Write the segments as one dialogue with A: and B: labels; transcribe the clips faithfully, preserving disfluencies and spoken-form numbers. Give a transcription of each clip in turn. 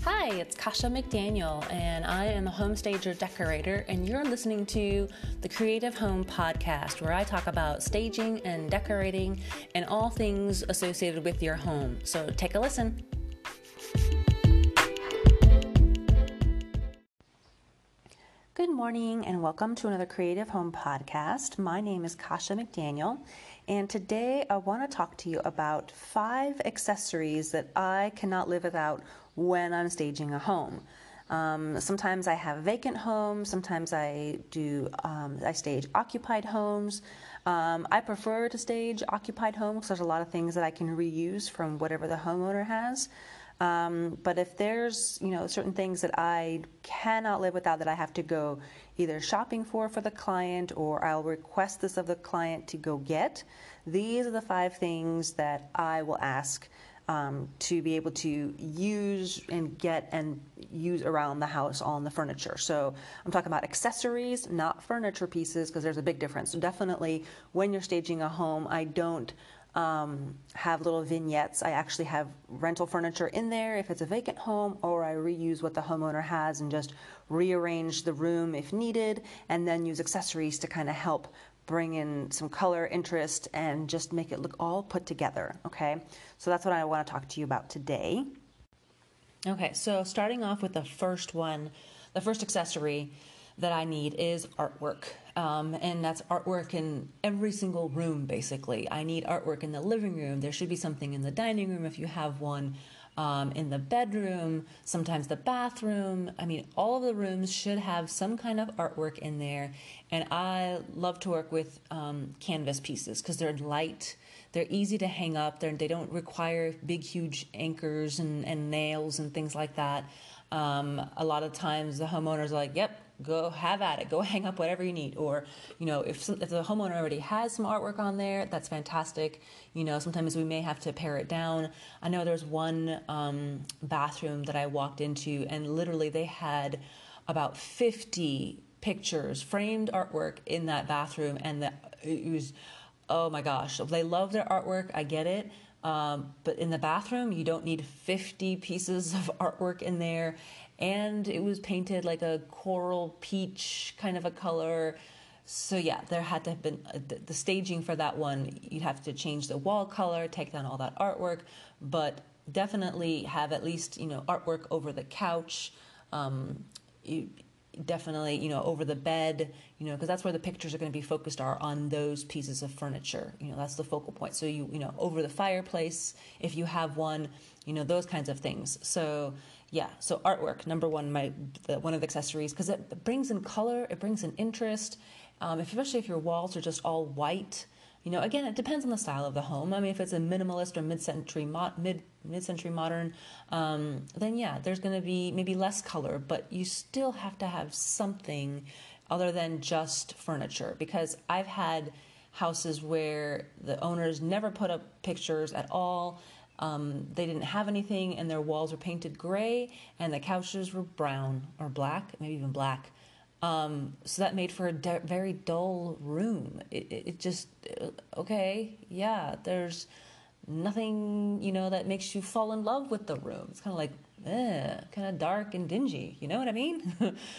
A: Hi, it's Kasha McDaniel, and I am a home stager decorator, and you're listening to the Creative Home Podcast, where I talk about staging and decorating and all things associated with your home. So take a listen. Good morning, and welcome to another Creative Home Podcast. My name is Kasha McDaniel, and today I want to talk to you about five accessories that I cannot live without when I'm staging a home. Um, sometimes I have vacant homes, sometimes I do, um, I stage occupied homes. Um, I prefer to stage occupied homes because there's a lot of things that I can reuse from whatever the homeowner has. Um, but if there's, you know, certain things that I cannot live without that I have to go either shopping for for the client, or I'll request this of the client to go get, these are the five things that I will ask um, to be able to use and get and use around the house on the furniture. So I'm talking about accessories, not furniture pieces, because there's a big difference. So definitely when you're staging a home, I don't Um, have little vignettes. I actually have rental furniture in there if it's a vacant home, or I reuse what the homeowner has and just rearrange the room if needed, and then use accessories to kind of help bring in some color, interest, and just make it look all put together, okay? So that's what I want to talk to you about today. Okay, so starting off with the first one, the first accessory that I need is artwork. Um, and that's artwork in every single room, basically. I need artwork in the living room. There should be something in the dining room if you have one, um, in the bedroom, sometimes the bathroom. I mean, all of the rooms should have some kind of artwork in there. And I love to work with um, canvas pieces because they're light. They're easy to hang up. They're, they don't require big, huge anchors and, and nails and things like that. Um, a lot of times the homeowners are like, yep, go have at it. Go hang up whatever you need. Or, you know, if, some, if the homeowner already has some artwork on there, that's fantastic. You know, sometimes we may have to pare it down. I know there's one um, bathroom that I walked into, and literally they had about fifty pictures, framed artwork in that bathroom. And the, it was, oh my gosh, they love their artwork. I get it. Um, but in the bathroom, you don't need fifty pieces of artwork in there. And it was painted like a coral peach kind of a color. So yeah, there had to have been uh, the, the staging for that one. You'd have to change the wall color, take down all that artwork, but definitely have at least, you know, artwork over the couch. Um, you, definitely, you know, over the bed, you know, because that's where the pictures are going to be focused, are on those pieces of furniture. You know, that's the focal point. So you, you know, over the fireplace, if you have one, you know, those kinds of things. So yeah, so artwork, number one, my the, one of the accessories, because it brings in color, it brings in interest, um, especially if your walls are just all white. You know, again, it depends on the style of the home. I mean, if it's a minimalist or mid-century mo- mid mid-century modern, um, then yeah, there's going to be maybe less color, but you still have to have something other than just furniture. Because I've had houses where the owners never put up pictures at all. Um, they didn't have anything, and their walls were painted gray, and the couches were brown or black, maybe even black. Um, so that made for a de- very dull room. It, it, it just, okay, yeah, there's nothing, you know, that makes you fall in love with the room. It's kind of like, eh, kind of dark and dingy. You know what I mean?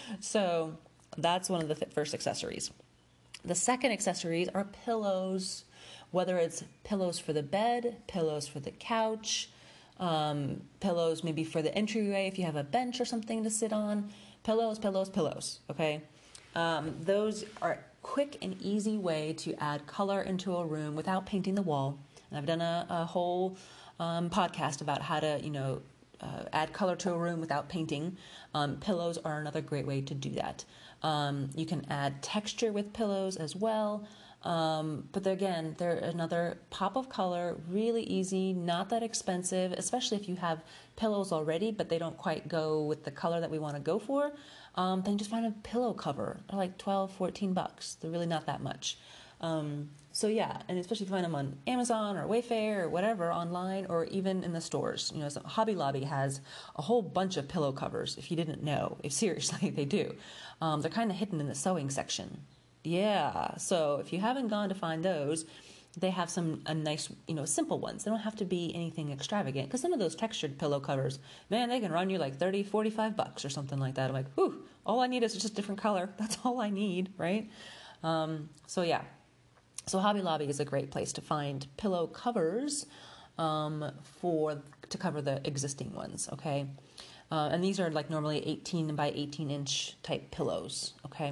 A: So that's one of the th- first accessories. The second accessories are pillows, whether it's pillows for the bed, pillows for the couch, um, pillows maybe for the entryway if you have a bench or something to sit on. Pillows, pillows, pillows, okay? Um, those are a quick and easy way to add color into a room without painting the wall. And I've done a, a whole um, podcast about how to, you know, uh, add color to a room without painting. Um, pillows are another great way to do that. Um, you can add texture with pillows as well. Um, but they're, again, they're another pop of color, really easy, not that expensive, especially if you have pillows already, but they don't quite go with the color that we want to go for. Um, then just find a pillow cover. They're like twelve, fourteen bucks. They're really not that much. Um, so yeah, and especially if you find them on Amazon or Wayfair or whatever, online, or even in the stores. You know, so Hobby Lobby has a whole bunch of pillow covers, if you didn't know. If seriously, they do. Um, they're kind of hidden in the sewing section. Yeah, so if you haven't gone to find those, they have some a nice, you know, simple ones. They don't have to be anything extravagant, because some of those textured pillow covers, man, they can run you like thirty, forty-five bucks or something like that. I'm like, whew, all I need is just a different color. That's all I need, right? Um, so yeah, so Hobby Lobby is a great place to find pillow covers um, for to cover the existing ones, okay? Uh, and these are like normally eighteen by eighteen inch type pillows, okay?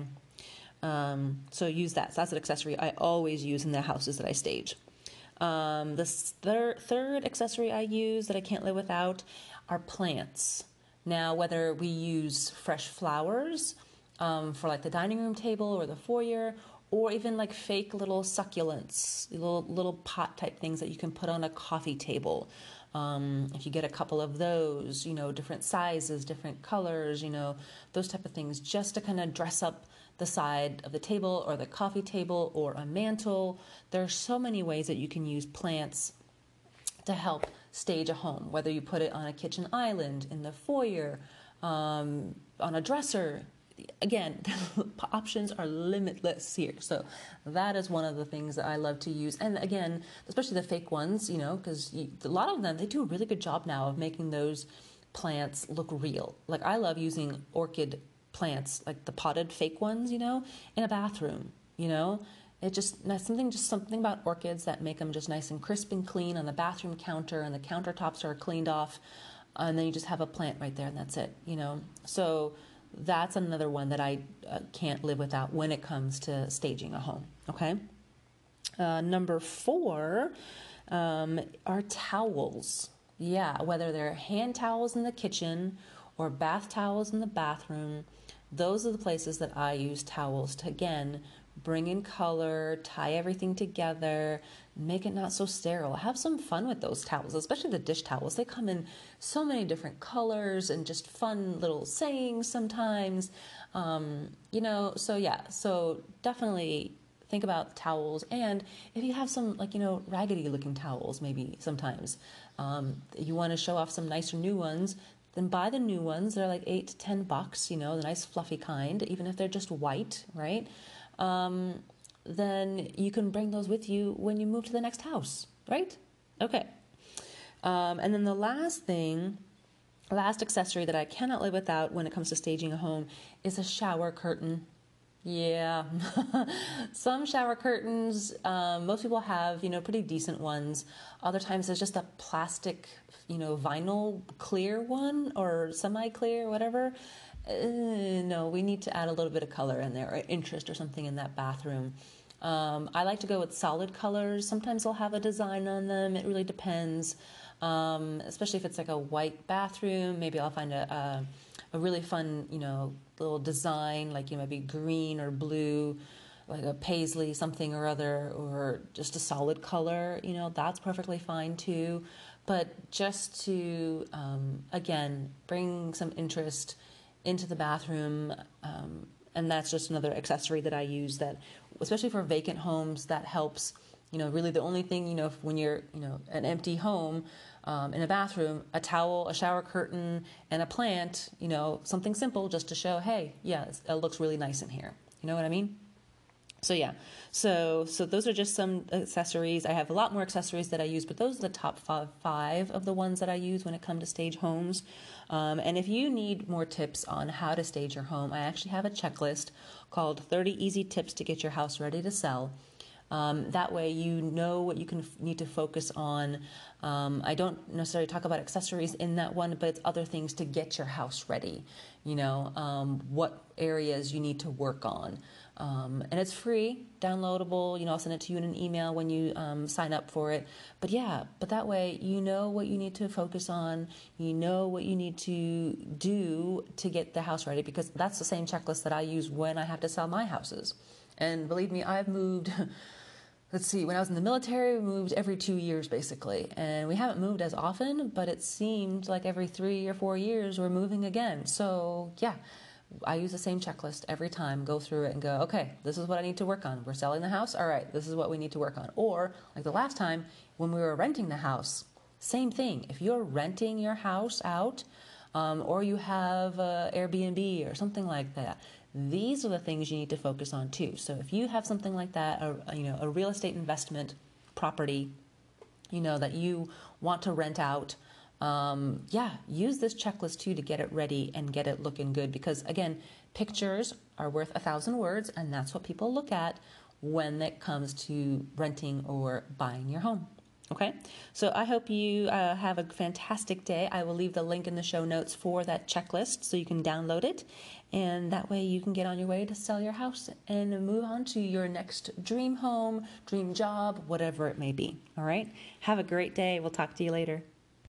A: Um, so use that. So that's an accessory I always use in the houses that I stage. Um, the thir- third accessory I use that I can't live without are plants. Now, whether we use fresh flowers um, for like the dining room table or the foyer, or even like fake little succulents, little little pot type things that you can put on a coffee table. Um, if you get a couple of those, you know, different sizes, different colors, you know, those type of things, just to kind of dress up the side of the table or the coffee table or a mantle. There are so many ways that you can use plants to help stage a home, whether you put it on a kitchen island, in the foyer, um, on a dresser. Again, options are limitless here. So that is one of the things that I love to use. And again, especially the fake ones, you know, because a lot of them, they do a really good job now of making those plants look real. Like I love using orchid plants, like the potted fake ones, you know, in a bathroom, you know. It just, something just something about orchids that make them just nice and crisp and clean on the bathroom counter, and the countertops are cleaned off, and then you just have a plant right there and that's it, you know. So that's another one that I uh, can't live without when it comes to staging a home, okay? Uh, number four um, are towels. Yeah, whether they're hand towels in the kitchen or bath towels in the bathroom, those are the places that I use towels to, again, bring in color, tie everything together, make it not so sterile. Have some fun with those towels, especially the dish towels. They come in so many different colors and just fun little sayings sometimes. Um, you know, so yeah, so definitely think about towels. And if you have some, like, you know, raggedy looking towels, maybe sometimes um, you want to show off some nicer new ones, then buy the new ones. They're like eight to ten bucks, you know, the nice fluffy kind, even if they're just white, right? Um, then you can bring those with you when you move to the next house, right? Okay. Um, and then the last thing, last accessory that I cannot live without when it comes to staging a home is a shower curtain. Yeah. Some shower curtains, um, most people have, you know, pretty decent ones. Other times there's just a plastic, you know, vinyl clear one or semi-clear, whatever. Uh, no, we need to add a little bit of color in there, or interest or something in that bathroom. Um, I like to go with solid colors. Sometimes they'll have a design on them. It really depends. Um, especially if it's like a white bathroom, maybe I'll find a, a a really fun, you know, little design, like, you know, maybe green or blue, like a paisley something or other, or just a solid color, you know, that's perfectly fine too. But just to, um, again, bring some interest into the bathroom, um, and that's just another accessory that I use that, especially for vacant homes, that helps. You know, really the only thing, you know, if, when you're, you know, an empty home, um, in a bathroom, a towel, a shower curtain, and a plant, you know, something simple just to show, hey, yeah, it looks really nice in here. You know what I mean? So yeah, so so those are just some accessories. I have a lot more accessories that I use, but those are the top five, five of the ones that I use when it comes to stage homes. Um, and if you need more tips on how to stage your home, I actually have a checklist called thirty Easy Tips to Get Your House Ready to Sell. Um, that way you know what you can f- need to focus on. Um, I don't necessarily talk about accessories in that one, but it's other things to get your house ready. You know, um, what areas you need to work on. Um, and it's free, downloadable. You know, I'll send it to you in an email when you um, sign up for it. But yeah, but that way you know what you need to focus on. You know what you need to do to get the house ready, because that's the same checklist that I use when I have to sell my houses. And believe me, I've moved, let's see, when I was in the military, we moved every two years basically. And we haven't moved as often, but it seemed like every three or four years we're moving again. So yeah, I use the same checklist every time, go through it and go, okay, this is what I need to work on. We're selling the house. All right, this is what we need to work on. Or like the last time when we were renting the house, same thing. If you're renting your house out, um, or you have uh, Airbnb or something like that, these are the things you need to focus on too. So if you have something like that, a, you know, a real estate investment property, you know, that you want to rent out, um, yeah, use this checklist too to get it ready and get it looking good. Because again, pictures are worth a thousand words, and that's what people look at when it comes to renting or buying your home. Okay, so I hope you uh, have a fantastic day. I will leave the link in the show notes for that checklist so you can download it. And that way you can get on your way to sell your house and move on to your next dream home, dream job, whatever it may be. All right, have a great day. We'll talk to you later.